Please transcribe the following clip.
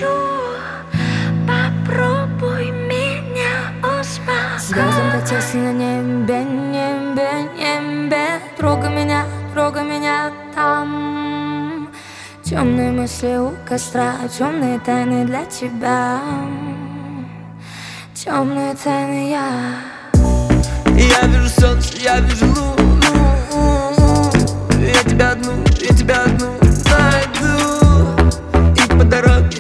попробуй меня успокоить. Звездам так тесно на небе, небе, небе. Трогай меня там. Темные мысли у костра, темные тайны для тебя. Темные тайны Я вижу солнце, я вижу луну. Я тебя одну найду. И по дороге